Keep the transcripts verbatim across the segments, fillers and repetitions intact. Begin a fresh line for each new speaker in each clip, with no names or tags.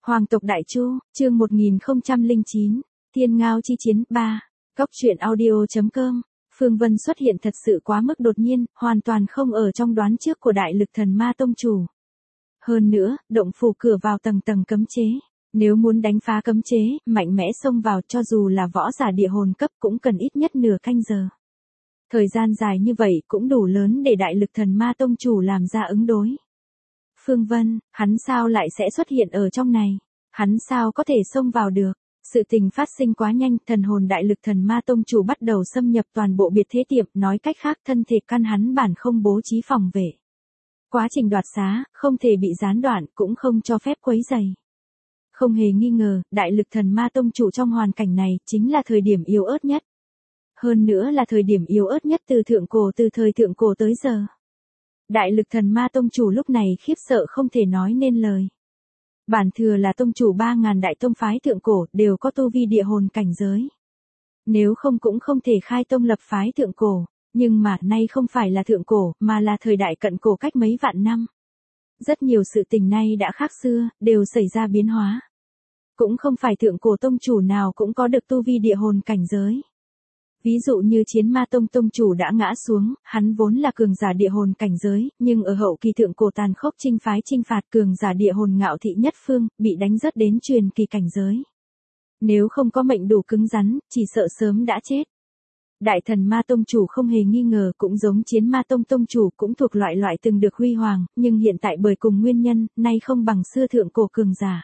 Hoàng tộc Đại Chu, chương một nghìn không trăm lẻ chín, Thiên Ngao chi chiến ba. Cóc truyện audio.com. Phương Vân xuất hiện thật sự quá mức đột nhiên, hoàn toàn không ở trong đoán trước của Đại Lực Thần Ma Tông chủ. Hơn nữa, động phủ cửa vào tầng tầng cấm chế. Nếu muốn đánh phá cấm chế, mạnh mẽ xông vào cho dù là võ giả địa hồn cấp cũng cần ít nhất nửa canh giờ. Thời gian dài như vậy cũng đủ lớn để Đại Lực Thần Ma Tông chủ làm ra ứng đối. Phương Vân, hắn sao lại sẽ xuất hiện ở trong này? Hắn sao có thể xông vào được? Sự tình phát sinh quá nhanh, thần hồn Đại Lực Thần Ma Tông chủ bắt đầu xâm nhập toàn bộ biệt thế tiệm, nói cách khác thân thể căn hắn bản không bố trí phòng vệ. Quá trình đoạt xá, không thể bị gián đoạn, cũng không cho phép quấy rầy. Không hề nghi ngờ, Đại Lực Thần Ma Tông chủ trong hoàn cảnh này chính là thời điểm yếu ớt nhất. Hơn nữa là thời điểm yếu ớt nhất từ thượng cổ từ thời thượng cổ tới giờ. Đại Lực Thần Ma Tông chủ lúc này khiếp sợ không thể nói nên lời. Bản thừa là tông chủ ba ngàn đại tông phái thượng cổ đều có tu vi địa hồn cảnh giới. Nếu không cũng không thể khai tông lập phái thượng cổ, nhưng mà nay không phải là thượng cổ mà là thời đại cận cổ cách mấy vạn năm. Rất nhiều sự tình nay đã khác xưa, đều xảy ra biến hóa. Cũng không phải thượng cổ tông chủ nào cũng có được tu vi địa hồn cảnh giới. Ví dụ như Chiến Ma Tông tông chủ đã ngã xuống, hắn vốn là cường giả địa hồn cảnh giới, nhưng ở hậu kỳ thượng cổ tàn khốc chinh phái chinh phạt cường giả địa hồn Ngạo Thị Nhất Phương, bị đánh rớt đến truyền kỳ cảnh giới. Nếu không có mệnh đủ cứng rắn, chỉ sợ sớm đã chết. Đại Thần Ma Tông chủ không hề nghi ngờ cũng giống Chiến Ma Tông tông chủ cũng thuộc loại loại từng được huy hoàng, nhưng hiện tại bởi cùng nguyên nhân, nay không bằng xưa thượng cổ cường giả.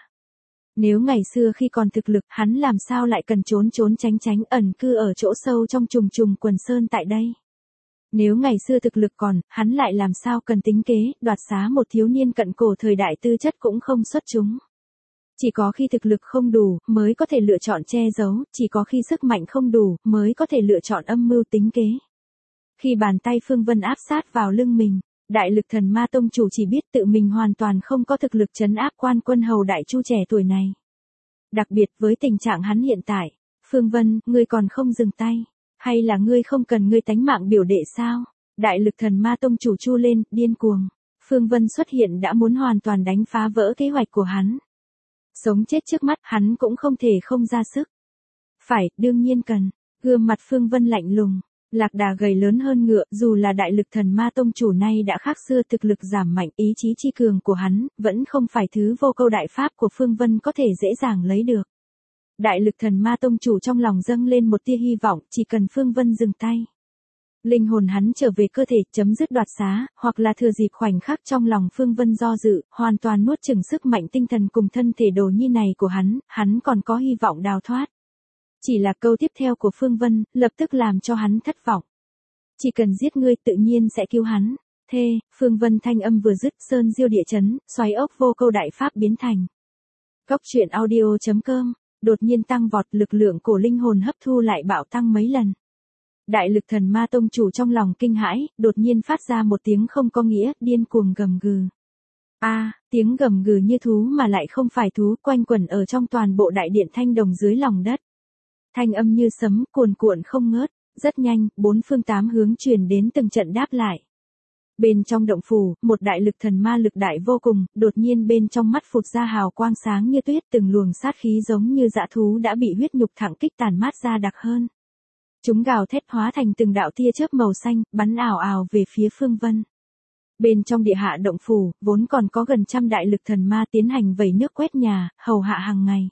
Nếu ngày xưa khi còn thực lực, hắn làm sao lại cần trốn trốn tránh tránh ẩn cư ở chỗ sâu trong trùng trùng quần sơn tại đây. Nếu ngày xưa thực lực còn, hắn lại làm sao cần tính kế, đoạt xá một thiếu niên cận cổ thời đại tư chất cũng không xuất chúng. Chỉ có khi thực lực không đủ, mới có thể lựa chọn che giấu, chỉ có khi sức mạnh không đủ, mới có thể lựa chọn âm mưu tính kế. Khi bàn tay Phương Vân áp sát vào lưng mình, Đại Lực Thần Ma Tông chủ chỉ biết tự mình hoàn toàn không có thực lực trấn áp quan quân hầu Đại Chu trẻ tuổi này. Đặc biệt với tình trạng hắn hiện tại, Phương Vân, ngươi còn không dừng tay, hay là ngươi không cần ngươi tánh mạng biểu đệ sao? Đại Lực Thần Ma Tông chủ chu lên, điên cuồng. Phương Vân xuất hiện đã muốn hoàn toàn đánh phá vỡ kế hoạch của hắn. Sống chết trước mắt, hắn cũng không thể không ra sức. Phải, đương nhiên cần. Gương mặt Phương Vân lạnh lùng. Lạc đà gầy lớn hơn ngựa, dù là Đại Lực Thần Ma Tông chủ nay đã khác xưa thực lực giảm mạnh, ý chí chi cường của hắn, vẫn không phải thứ vô câu đại pháp của Phương Vân có thể dễ dàng lấy được. Đại Lực Thần Ma Tông chủ trong lòng dâng lên một tia hy vọng, chỉ cần Phương Vân dừng tay. Linh hồn hắn trở về cơ thể, chấm dứt đoạt xá, hoặc là thừa dịp khoảnh khắc trong lòng Phương Vân do dự, hoàn toàn nuốt chửng sức mạnh tinh thần cùng thân thể đồ nhi này của hắn, hắn còn có hy vọng đào thoát. Chỉ là câu tiếp theo của Phương Vân, lập tức làm cho hắn thất vọng. Chỉ cần giết ngươi tự nhiên sẽ cứu hắn. Thê, Phương Vân thanh âm vừa dứt, sơn diêu địa chấn, xoáy ốc vô câu đại pháp biến thành. Cóc truyện audio.com, đột nhiên tăng vọt, lực lượng của linh hồn hấp thu lại bạo tăng mấy lần. Đại Lực Thần Ma Tông chủ trong lòng kinh hãi, đột nhiên phát ra một tiếng không có nghĩa, điên cuồng gầm gừ. A, à, tiếng gầm gừ như thú mà lại không phải thú, quanh quẩn ở trong toàn bộ đại điện thanh đồng dưới lòng đất. Thanh âm như sấm, cuồn cuộn không ngớt, rất nhanh, bốn phương tám hướng truyền đến từng trận đáp lại. Bên trong động phủ, một Đại Lực Thần Ma lực đại vô cùng, đột nhiên bên trong mắt phụt ra hào quang sáng như tuyết, từng luồng sát khí giống như dã thú đã bị huyết nhục thẳng kích tàn mát ra đặc hơn. Chúng gào thét hóa thành từng đạo tia chớp màu xanh, bắn ảo ảo về phía Phương Vân. Bên trong địa hạ động phủ, vốn còn có gần trăm Đại Lực Thần Ma tiến hành vẩy nước quét nhà, hầu hạ hàng ngày.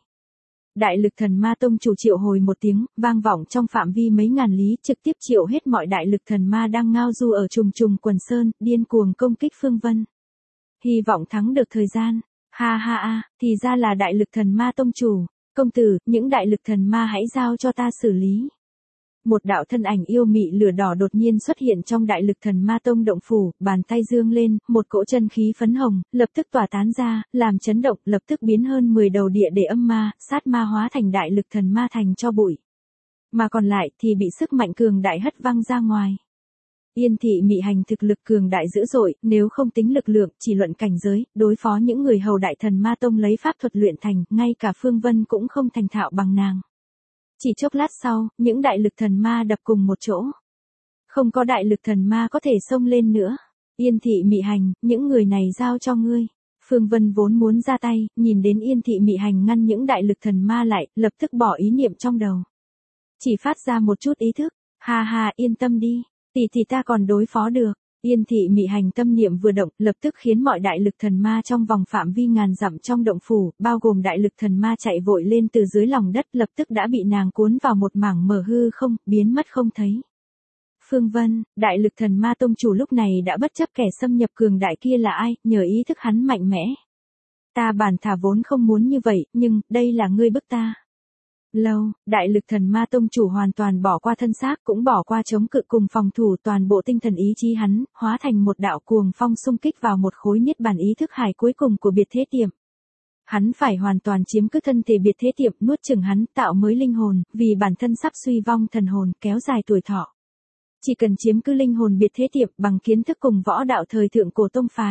Đại Lực Thần Ma Tông chủ triệu hồi một tiếng, vang vọng trong phạm vi mấy ngàn lý, trực tiếp triệu hết mọi Đại Lực Thần Ma đang ngao du ở trùng trùng quần sơn, điên cuồng công kích Phương Vân. Hy vọng thắng được thời gian. Ha ha ha, thì ra là Đại Lực Thần Ma Tông chủ. Công tử, những Đại Lực Thần Ma hãy giao cho ta xử lý. Một đạo thân ảnh yêu mị lửa đỏ đột nhiên xuất hiện trong Đại Lực Thần Ma Tông động phủ, bàn tay dương lên, một cỗ chân khí phấn hồng, lập tức tỏa tán ra, làm chấn động, lập tức biến hơn mười đầu địa để âm ma, sát ma hóa thành Đại Lực Thần Ma thành cho bụi. Mà còn lại thì bị sức mạnh cường đại hất văng ra ngoài. Yên Thị Mị Hành thực lực cường đại dữ dội, nếu không tính lực lượng, chỉ luận cảnh giới, đối phó những người hầu Đại Thần Ma Tông lấy pháp thuật luyện thành, ngay cả Phương Vân cũng không thành thạo bằng nàng. Chỉ chốc lát sau, những Đại Lực Thần Ma đập cùng một chỗ. Không có Đại Lực Thần Ma có thể xông lên nữa. Yên Thị Mị Hành, những người này giao cho ngươi. Phương Vân vốn muốn ra tay, nhìn đến Yên Thị Mị Hành ngăn những đại lực thần ma lại, lập tức bỏ ý niệm trong đầu. Chỉ phát ra một chút ý thức, ha ha yên tâm đi, tỷ tỷ ta còn đối phó được. Yên Thị Mị Hành tâm niệm vừa động, lập tức khiến mọi đại lực thần ma trong vòng phạm vi ngàn dặm trong động phủ, bao gồm đại lực thần ma chạy vội lên từ dưới lòng đất, lập tức đã bị nàng cuốn vào một mảng mờ hư không, biến mất không thấy. Phương Vân, đại lực thần ma tông chủ lúc này đã bất chấp kẻ xâm nhập cường đại kia là ai, nhờ ý thức hắn mạnh mẽ. Ta bản thả vốn không muốn như vậy, nhưng, đây là ngươi bức ta. Lâu, đại lực thần ma tông chủ hoàn toàn bỏ qua thân xác, cũng bỏ qua chống cự cùng phòng thủ, toàn bộ tinh thần ý chí hắn, hóa thành một đạo cuồng phong xung kích vào một khối niết bàn ý thức hải cuối cùng của biệt thế tiệm. Hắn phải hoàn toàn chiếm cứ thân thể biệt thế tiệm, nuốt chửng hắn, tạo mới linh hồn, vì bản thân sắp suy vong thần hồn, kéo dài tuổi thọ. Chỉ cần chiếm cứ linh hồn biệt thế tiệm bằng kiến thức cùng võ đạo thời thượng cổ tông phái.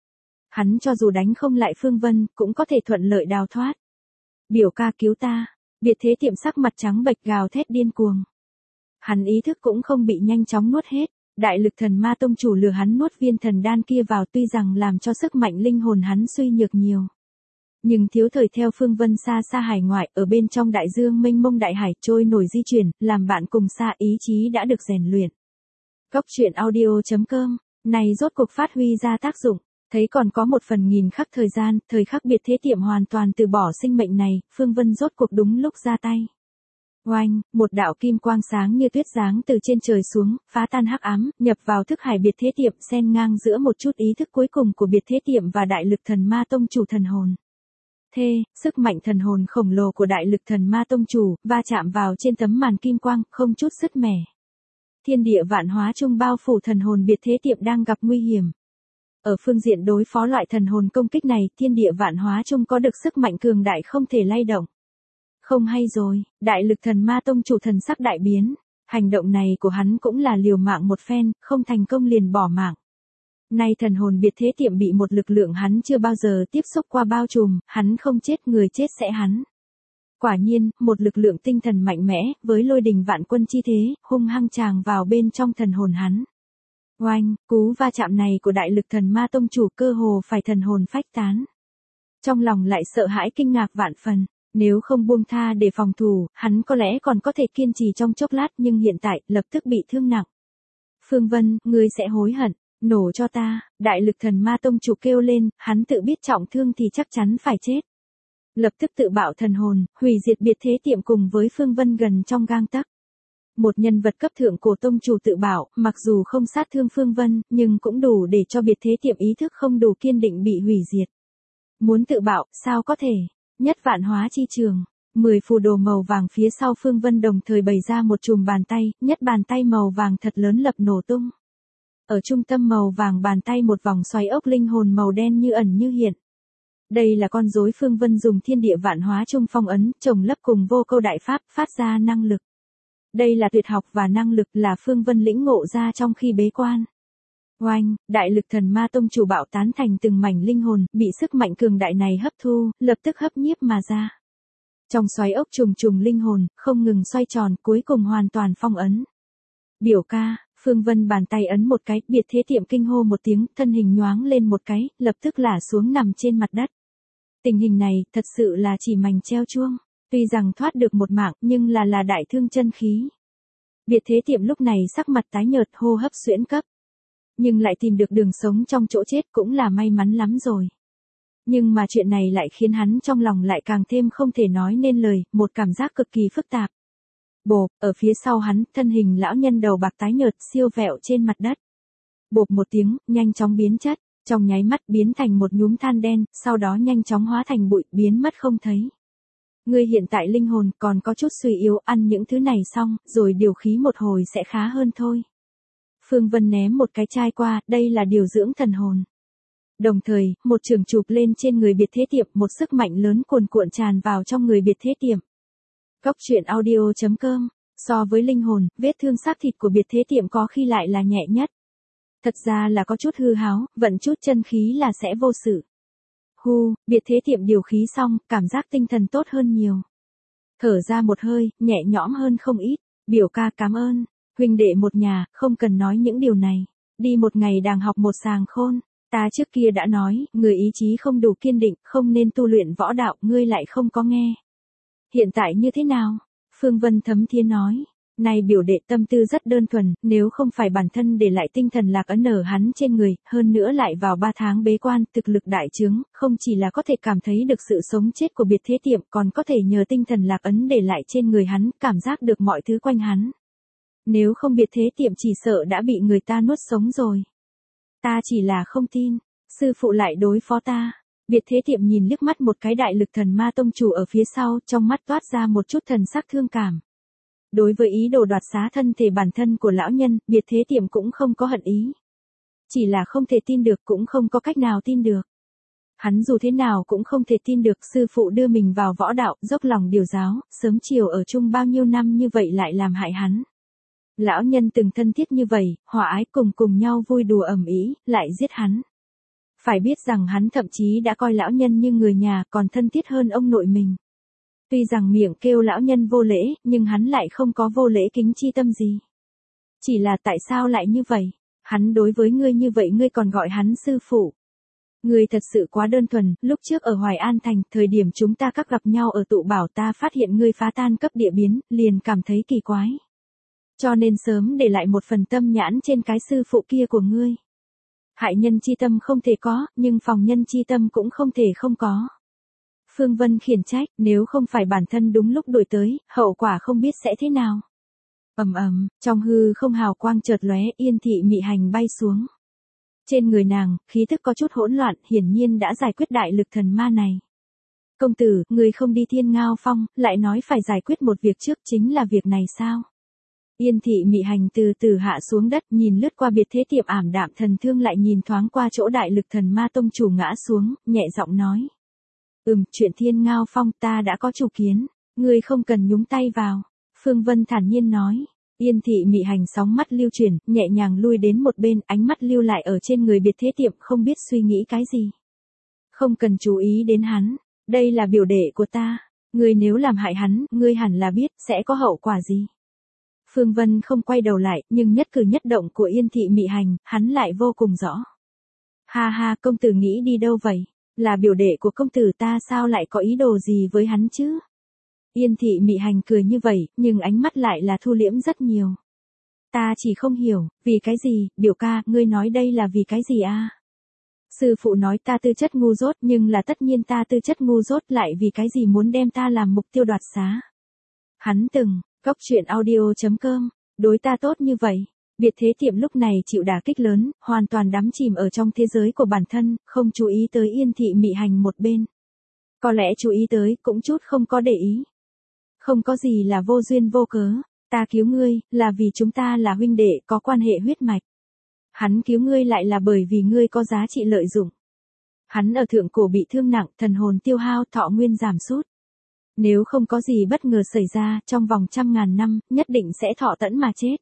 Hắn cho dù đánh không lại Phương Vân, cũng có thể thuận lợi đào thoát. Biểu ca cứu ta. Biệt thế tiệm sắc mặt trắng bệch gào thét điên cuồng. Hắn ý thức cũng không bị nhanh chóng nuốt hết. Đại lực thần ma tông chủ lừa hắn nuốt viên thần đan kia vào, tuy rằng làm cho sức mạnh linh hồn hắn suy nhược nhiều. Nhưng thiếu thời theo Phương Vân xa xa hải ngoại, ở bên trong đại dương mênh mông đại hải trôi nổi di chuyển, làm bạn cùng xa, ý chí đã được rèn luyện. Góc truyện audio chấm com, này rốt cuộc phát huy ra tác dụng. Thấy còn có một phần nghìn khắc thời gian, thời khắc biệt thế tiệm hoàn toàn từ bỏ sinh mệnh này, Phương Vân rốt cuộc đúng lúc ra tay. Oanh, một đạo kim quang sáng như tuyết giáng từ trên trời xuống, phá tan hắc ám, nhập vào thức hải biệt thế tiệm, xen ngang giữa một chút ý thức cuối cùng của biệt thế tiệm và đại lực thần ma tông chủ thần hồn. Thê, sức mạnh thần hồn khổng lồ của đại lực thần ma tông chủ, va chạm vào trên tấm màn kim quang, không chút sứt mẻ. Thiên địa vạn hóa chung bao phủ thần hồn biệt thế tiệm đang gặp nguy hiểm. Ở phương diện đối phó loại thần hồn công kích này, thiên địa vạn hóa chung có được sức mạnh cường đại không thể lay động. Không hay rồi, đại lực thần ma tông chủ thần sắc đại biến. Hành động này của hắn cũng là liều mạng một phen, không thành công liền bỏ mạng. Nay thần hồn biệt thế tiệm bị một lực lượng hắn chưa bao giờ tiếp xúc qua bao trùm, hắn không chết người chết sẽ hắn. Quả nhiên, một lực lượng tinh thần mạnh mẽ, với lôi đình vạn quân chi thế, hung hăng tràng vào bên trong thần hồn hắn. Oanh, cú va chạm này của đại lực thần ma tông chủ cơ hồ phải thần hồn phách tán. Trong lòng lại sợ hãi kinh ngạc vạn phần, nếu không buông tha để phòng thủ, hắn có lẽ còn có thể kiên trì trong chốc lát nhưng hiện tại, lập tức bị thương nặng. Phương Vân, ngươi sẽ hối hận, nổ cho ta, đại lực thần ma tông chủ kêu lên, hắn tự biết trọng thương thì chắc chắn phải chết. Lập tức tự bạo thần hồn, hủy diệt biệt thế tiệm cùng với Phương Vân gần trong gang tấc. Một nhân vật cấp thượng cổ tông chủ tự bảo, mặc dù không sát thương Phương Vân, nhưng cũng đủ để cho biệt thế tiệm ý thức không đủ kiên định bị hủy diệt. Muốn tự bảo, sao có thể? Nhất vạn hóa chi trường. Mười phù đồ màu vàng phía sau Phương Vân đồng thời bày ra một chùm bàn tay, nhất bàn tay màu vàng thật lớn lập nổ tung. Ở trung tâm màu vàng bàn tay một vòng xoáy ốc linh hồn màu đen như ẩn như hiện. Đây là con rối Phương Vân dùng thiên địa vạn hóa chung phong ấn, trồng lấp cùng vô câu đại pháp, phát ra năng lực. Đây là tuyệt học và năng lực là Phương Vân lĩnh ngộ ra trong khi bế quan. Oanh, đại lực thần ma tông chủ bạo tán thành từng mảnh linh hồn, bị sức mạnh cường đại này hấp thu, lập tức hấp nhiếp mà ra. Trong xoáy ốc trùng trùng linh hồn, không ngừng xoay tròn, cuối cùng hoàn toàn phong ấn. Biểu ca, Phương Vân bàn tay ấn một cái, biệt thế tiệm kinh hô một tiếng, thân hình nhoáng lên một cái, lập tức lả xuống nằm trên mặt đất. Tình hình này, thật sự là chỉ mảnh treo chuông. Tuy rằng thoát được một mạng, nhưng là là đại thương chân khí. Biệt thế tiệm lúc này sắc mặt tái nhợt, hô hấp xuyễn cấp. Nhưng lại tìm được đường sống trong chỗ chết cũng là may mắn lắm rồi. Nhưng mà chuyện này lại khiến hắn trong lòng lại càng thêm không thể nói nên lời, một cảm giác cực kỳ phức tạp. Bộp, ở phía sau hắn, thân hình lão nhân đầu bạc tái nhợt siêu vẹo trên mặt đất. Bộp một tiếng, nhanh chóng biến chất, trong nháy mắt biến thành một nhúm than đen, sau đó nhanh chóng hóa thành bụi, biến mất không thấy. Ngươi hiện tại linh hồn còn có chút suy yếu, ăn những thứ này xong, rồi điều khí một hồi sẽ khá hơn thôi. Phương Vân ném một cái chai qua, đây là điều dưỡng thần hồn. Đồng thời, một trường chụp lên trên người biệt thế tiệm, một sức mạnh lớn cuồn cuộn tràn vào trong người biệt thế tiệm. Góc truyện audio chấm com, so với linh hồn, vết thương xác thịt của biệt thế tiệm có khi lại là nhẹ nhất. Thật ra là có chút hư háo, vận chút chân khí là sẽ vô sự. Hu, biệt thế tiệm điều khí xong, cảm giác tinh thần tốt hơn nhiều. Thở ra một hơi, nhẹ nhõm hơn không ít. Biểu ca cảm ơn. Huynh đệ một nhà, không cần nói những điều này. Đi một ngày đàng học một sàng khôn. Ta trước kia đã nói, người ý chí không đủ kiên định, không nên tu luyện võ đạo, ngươi lại không có nghe. Hiện tại như thế nào? Phương Vân thấm thía nói. Này biểu đệ tâm tư rất đơn thuần, nếu không phải bản thân để lại tinh thần lạc ấn ở hắn trên người, hơn nữa lại vào ba tháng bế quan, thực lực đại trướng, không chỉ là có thể cảm thấy được sự sống chết của biệt thế tiệm, còn có thể nhờ tinh thần lạc ấn để lại trên người hắn, cảm giác được mọi thứ quanh hắn. Nếu không biệt thế tiệm chỉ sợ đã bị người ta nuốt sống rồi. Ta chỉ là không tin, sư phụ lại đối phó ta. Biệt thế tiệm nhìn liếc mắt một cái đại lực thần ma tông chủ ở phía sau, trong mắt toát ra một chút thần sắc thương cảm. Đối với ý đồ đoạt xá thân thể bản thân của lão nhân, biệt thế tiệm cũng không có hận ý. Chỉ là không thể tin được, cũng không có cách nào tin được. Hắn dù thế nào cũng không thể tin được sư phụ đưa mình vào võ đạo, dốc lòng điều giáo, sớm chiều ở chung bao nhiêu năm như vậy lại làm hại hắn. Lão nhân từng thân thiết như vậy, hòa ái cùng cùng nhau vui đùa ầm ĩ, lại giết hắn. Phải biết rằng hắn thậm chí đã coi lão nhân như người nhà, còn thân thiết hơn ông nội mình. Tuy rằng miệng kêu lão nhân vô lễ, nhưng hắn lại không có vô lễ kính chi tâm gì. Chỉ là tại sao lại như vậy? Hắn đối với ngươi như vậy ngươi còn gọi hắn sư phụ. Ngươi thật sự quá đơn thuần, lúc trước ở Hoài An Thành, thời điểm chúng ta các gặp nhau ở tụ bảo ta phát hiện ngươi phá tan cấp địa biến, liền cảm thấy kỳ quái. Cho nên sớm để lại một phần tâm nhãn trên cái sư phụ kia của ngươi. Hại nhân chi tâm không thể có, nhưng phòng nhân chi tâm cũng không thể không có. Phương Vân khiển trách, nếu không phải bản thân đúng lúc đuổi tới, hậu quả không biết sẽ thế nào. Ầm ầm, trong hư không hào quang chợt lóe, Yên Thị Mị Hành bay xuống. Trên người nàng, khí tức có chút hỗn loạn, hiển nhiên đã giải quyết đại lực thần ma này. Công tử, người không đi Thiên Ngao Phong, lại nói phải giải quyết một việc trước, chính là việc này sao? Yên Thị Mị Hành từ từ hạ xuống đất, nhìn lướt qua biệt thế tiệm ảm đạm thần thương, lại nhìn thoáng qua chỗ đại lực thần ma tông chủ ngã xuống, nhẹ giọng nói. Ừm, chuyện Thiên Ngao Phong ta đã có chủ kiến, ngươi không cần nhúng tay vào. Phương Vân thản nhiên nói. Yên Thị Mị Hành sóng mắt lưu chuyển, nhẹ nhàng lui đến một bên, ánh mắt lưu lại ở trên người biệt thế tiệm, không biết suy nghĩ cái gì. Không cần chú ý đến hắn, đây là biểu đệ của ta, ngươi nếu làm hại hắn, ngươi hẳn là biết sẽ có hậu quả gì. Phương Vân không quay đầu lại, nhưng nhất cử nhất động của Yên Thị Mị Hành, hắn lại vô cùng rõ. Ha ha, công tử nghĩ đi đâu vậy? Là biểu đệ của công tử ta sao lại có ý đồ gì với hắn chứ? Yên Thị Mị Hành cười như vậy, nhưng ánh mắt lại là thu liễm rất nhiều. Ta chỉ không hiểu, vì cái gì, biểu ca, ngươi nói đây là vì cái gì a? Sư phụ nói ta tư chất ngu dốt, nhưng là tất nhiên ta tư chất ngu dốt lại vì cái gì muốn đem ta làm mục tiêu đoạt xá. Hắn từng, Cóc truyện audio chấm com, đối ta tốt như vậy. Biệt thế tiệm lúc này chịu đả kích lớn, hoàn toàn đắm chìm ở trong thế giới của bản thân, không chú ý tới Yên Thị Mị Hành một bên. Có lẽ chú ý tới, cũng chút không có để ý. Không có gì là vô duyên vô cớ, ta cứu ngươi, là vì chúng ta là huynh đệ, có quan hệ huyết mạch. Hắn cứu ngươi lại là bởi vì ngươi có giá trị lợi dụng. Hắn ở thượng cổ bị thương nặng, thần hồn tiêu hao, thọ nguyên giảm sút. Nếu không có gì bất ngờ xảy ra, trong vòng trăm ngàn năm, nhất định sẽ thọ tẫn mà chết.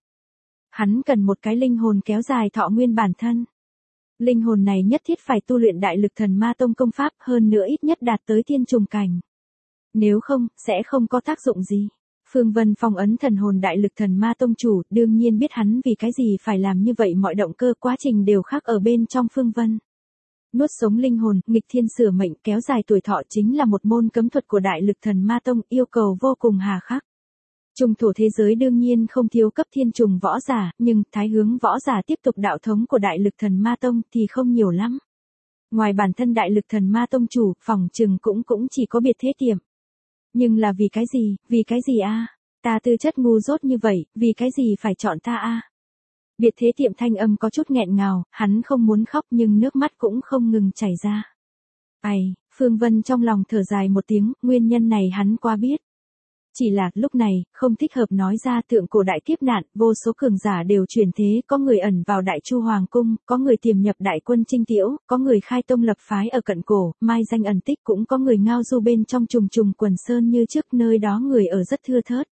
Hắn cần một cái linh hồn kéo dài thọ nguyên bản thân. Linh hồn này nhất thiết phải tu luyện đại lực thần ma tông công pháp, hơn nữa ít nhất đạt tới thiên trùng cảnh. Nếu không, sẽ không có tác dụng gì. Phương Vân phong ấn thần hồn đại lực thần ma tông chủ, đương nhiên biết hắn vì cái gì phải làm như vậy, mọi động cơ quá trình đều khác ở bên trong Phương Vân. Nuốt sống linh hồn, nghịch thiên sửa mệnh, kéo dài tuổi thọ chính là một môn cấm thuật của đại lực thần ma tông, yêu cầu vô cùng hà khắc. Trùng thổ thế giới đương nhiên không thiếu cấp thiên trùng võ giả, nhưng thái hướng võ giả tiếp tục đạo thống của đại lực thần ma tông thì không nhiều lắm. Ngoài bản thân đại lực thần ma tông chủ, phòng trừng cũng cũng chỉ có biệt thế tiệm. Nhưng là vì cái gì, vì cái gì a? Ta tư chất ngu dốt như vậy, vì cái gì phải chọn ta a? Biệt thế tiệm thanh âm có chút nghẹn ngào, hắn không muốn khóc nhưng nước mắt cũng không ngừng chảy ra. Ai, Phương Vân trong lòng thở dài một tiếng, nguyên nhân này hắn qua biết. Chỉ là, lúc này, không thích hợp nói ra, thượng cổ đại kiếp nạn, vô số cường giả đều chuyển thế, có người ẩn vào Đại Chu Hoàng Cung, có người tiềm nhập đại quân Trinh Tiễu, có người khai tông lập phái ở cận cổ, mai danh ẩn tích, cũng có người ngao du bên trong trùng trùng quần sơn như trước, nơi đó người ở rất thưa thớt.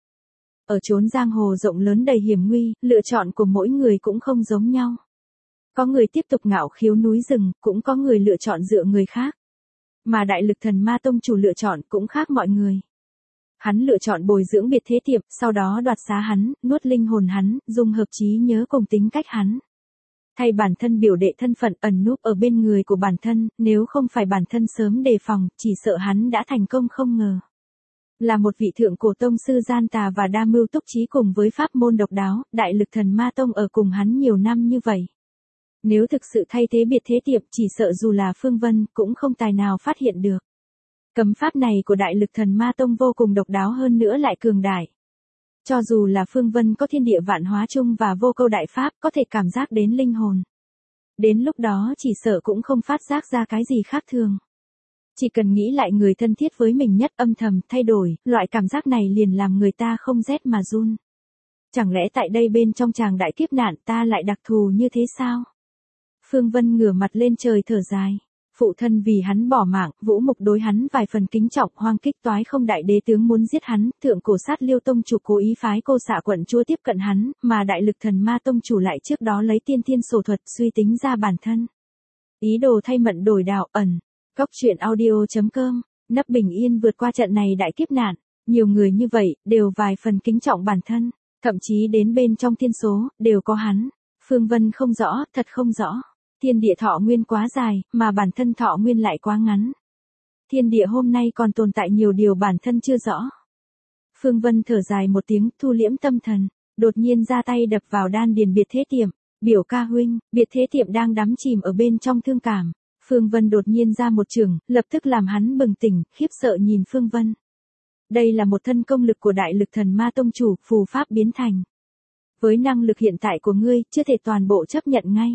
Ở chốn giang hồ rộng lớn đầy hiểm nguy, lựa chọn của mỗi người cũng không giống nhau. Có người tiếp tục ngạo khiếu núi rừng, cũng có người lựa chọn dựa người khác. Mà đại lực thần ma tông chủ lựa chọn cũng khác mọi người. Hắn lựa chọn bồi dưỡng biệt thế tiệm, sau đó đoạt xá hắn, nuốt linh hồn hắn, dung hợp trí nhớ cùng tính cách hắn. Thay bản thân biểu đệ thân phận ẩn núp ở bên người của bản thân, nếu không phải bản thân sớm đề phòng, chỉ sợ hắn đã thành công không ngờ. Là một vị thượng cổ tông sư gian tà và đa mưu túc trí cùng với pháp môn độc đáo, đại lực thần ma tông ở cùng hắn nhiều năm như vậy. Nếu thực sự thay thế biệt thế tiệp, chỉ sợ dù là Phương Vân, cũng không tài nào phát hiện được. Cấm pháp này của đại lực thần ma tông vô cùng độc đáo hơn nữa lại cường đại. Cho dù là Phương Vân có thiên địa vạn hóa chung và vô câu đại pháp, có thể cảm giác đến linh hồn. Đến lúc đó chỉ sợ cũng không phát giác ra cái gì khác thường. Chỉ cần nghĩ lại người thân thiết với mình nhất âm thầm thay đổi, loại cảm giác này liền làm người ta không rét mà run. Chẳng lẽ tại đây bên trong tràng đại kiếp nạn ta lại đặc thù như thế sao? Phương Vân ngửa mặt lên trời thở dài. Phụ thân vì hắn bỏ mạng, Vũ Mục đối hắn vài phần kính trọng, Hoang Kích Toái Không đại đế tướng muốn giết hắn, thượng cổ sát Liêu tông chủ cố ý phái Cô Xạ quận chúa tiếp cận hắn, mà đại lực thần ma tông chủ lại trước đó lấy tiên thiên sổ thuật suy tính ra bản thân. Ý đồ thay mận đổi đạo ẩn. Góc truyện audio.com, nấp bình yên vượt qua trận này đại kiếp nạn, nhiều người như vậy, đều vài phần kính trọng bản thân, thậm chí đến bên trong thiên số, đều có hắn. Phương Vân không rõ, thật không rõ. Thiên địa thọ nguyên quá dài, mà bản thân thọ nguyên lại quá ngắn. Thiên địa hôm nay còn tồn tại nhiều điều bản thân chưa rõ. Phương Vân thở dài một tiếng, thu liễm tâm thần, đột nhiên ra tay đập vào đan điền biệt thế tiệm. Biểu ca huynh, biệt thế tiệm đang đắm chìm ở bên trong thương cảm. Phương Vân đột nhiên ra một trường, lập tức làm hắn bừng tỉnh, khiếp sợ nhìn Phương Vân. Đây là một thân công lực của đại lực thần ma tông chủ, phù pháp biến thành. Với năng lực hiện tại của ngươi, chưa thể toàn bộ chấp nhận ngay.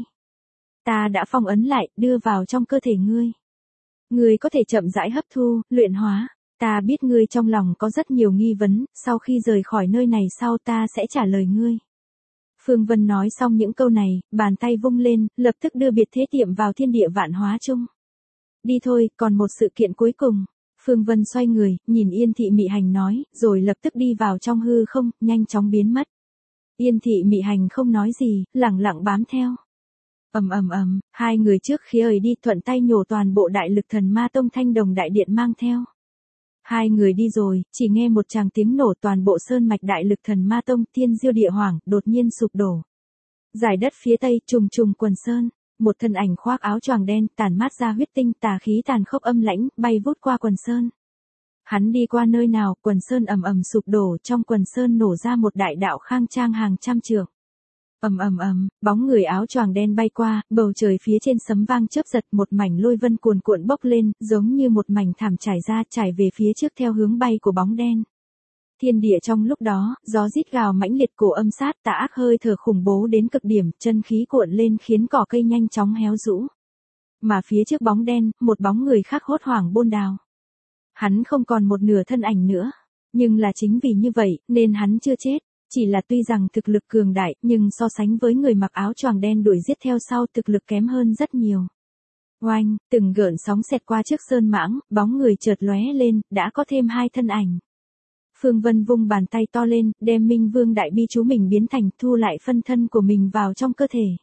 Ta đã phong ấn lại, đưa vào trong cơ thể ngươi. Ngươi có thể chậm rãi hấp thu, luyện hóa. Ta biết ngươi trong lòng có rất nhiều nghi vấn, sau khi rời khỏi nơi này sau ta sẽ trả lời ngươi. Phương Vân nói xong những câu này, bàn tay vung lên, lập tức đưa biệt thế tiệm vào thiên địa vạn hóa chung. Đi thôi, còn một sự kiện cuối cùng. Phương Vân xoay người, nhìn Yên Thị Mị Hành nói, rồi lập tức đi vào trong hư không, nhanh chóng biến mất. Yên Thị Mị Hành không nói gì, lẳng lặng bám theo. Ầm ầm ầm, hai người trước khi ời đi thuận tay nhổ toàn bộ đại lực thần ma tông thanh đồng đại điện mang theo. Hai người đi rồi, chỉ nghe một tràng tiếng nổ toàn bộ sơn mạch đại lực thần ma tông thiên diêu địa hoàng, đột nhiên sụp đổ. Giải đất phía tây trùng trùng quần sơn, một thân ảnh khoác áo choàng đen tàn mát ra huyết tinh tà khí tàn khốc âm lãnh, bay vút qua quần sơn. Hắn đi qua nơi nào, quần sơn ầm ầm sụp đổ, trong quần sơn nổ ra một đại đạo khang trang hàng trăm trượng. Ầm ầm ầm, bóng người áo choàng đen bay qua, bầu trời phía trên sấm vang chớp giật, một mảnh lôi vân cuồn cuộn bốc lên, giống như một mảnh thảm trải ra, trải về phía trước theo hướng bay của bóng đen. Thiên địa trong lúc đó, gió rít gào mãnh liệt, cổ âm sát tà ác hơi thở khủng bố đến cực điểm, chân khí cuộn lên khiến cỏ cây nhanh chóng héo rũ. Mà phía trước bóng đen, một bóng người khác hốt hoảng bôn đào. Hắn không còn một nửa thân ảnh nữa, nhưng là chính vì như vậy, nên hắn chưa chết. Chỉ là tuy rằng thực lực cường đại, nhưng so sánh với người mặc áo choàng đen đuổi giết theo sau thực lực kém hơn rất nhiều. Oanh, từng gợn sóng xẹt qua trước sơn mãng, bóng người chợt lóe lên, đã có thêm hai thân ảnh. Phương Vân vung bàn tay to lên, đem Minh Vương đại bi chú mình biến thành, thu lại phân thân của mình vào trong cơ thể.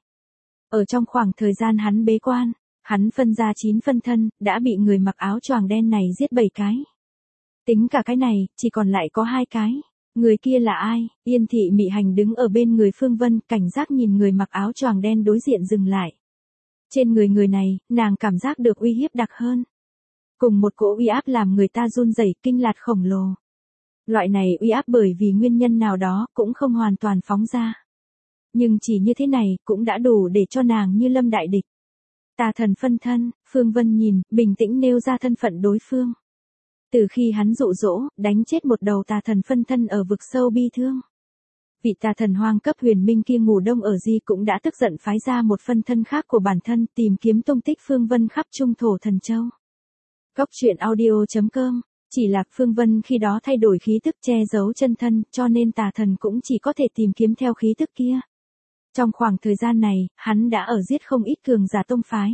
Ở trong khoảng thời gian hắn bế quan, hắn phân ra chín phân thân, đã bị người mặc áo choàng đen này giết bảy cái. Tính cả cái này, chỉ còn lại có hai cái. Người kia là ai? Yên Thị Mị Hành đứng ở bên người Phương Vân, cảnh giác nhìn người mặc áo choàng đen đối diện dừng lại. Trên người người này, nàng cảm giác được uy hiếp đặc hơn. Cùng một cỗ uy áp làm người ta run rẩy, kinh lạt khổng lồ. Loại này uy áp bởi vì nguyên nhân nào đó, cũng không hoàn toàn phóng ra. Nhưng chỉ như thế này, cũng đã đủ để cho nàng như lâm đại địch. Tà thần phân thân, Phương Vân nhìn, bình tĩnh nêu ra thân phận đối phương. Từ khi hắn dụ dỗ, đánh chết một đầu tà thần phân thân ở vực sâu bi thương. Vị tà thần hoang cấp huyền minh kia ngủ đông ở Di cũng đã tức giận phái ra một phân thân khác của bản thân tìm kiếm tung tích Phương Vân khắp trung thổ thần châu. Góc truyện audio.com, chỉ là Phương Vân khi đó thay đổi khí tức che giấu chân thân, cho nên tà thần cũng chỉ có thể tìm kiếm theo khí tức kia. Trong khoảng thời gian này, hắn đã ở giết không ít cường giả tông phái.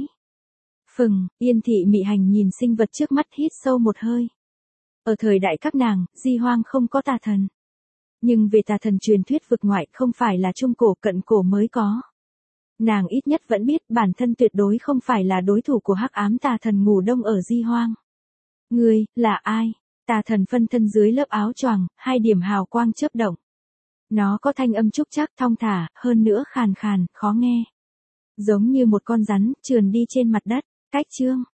Phừng, Yên Thị Mị Hành nhìn sinh vật trước mắt hít sâu một hơi. Ở thời đại các nàng, Di Hoang không có tà thần. Nhưng về tà thần truyền thuyết vực ngoại không phải là trung cổ cận cổ mới có. Nàng ít nhất vẫn biết bản thân tuyệt đối không phải là đối thủ của hắc ám tà thần ngủ đông ở Di Hoang. Ngươi, là ai? Tà thần phân thân dưới lớp áo choàng, hai điểm hào quang chớp động. Nó có thanh âm trúc chắc thong thả, hơn nữa khàn khàn, khó nghe. giống như một con rắn, trườn đi trên mặt đất. Cách chương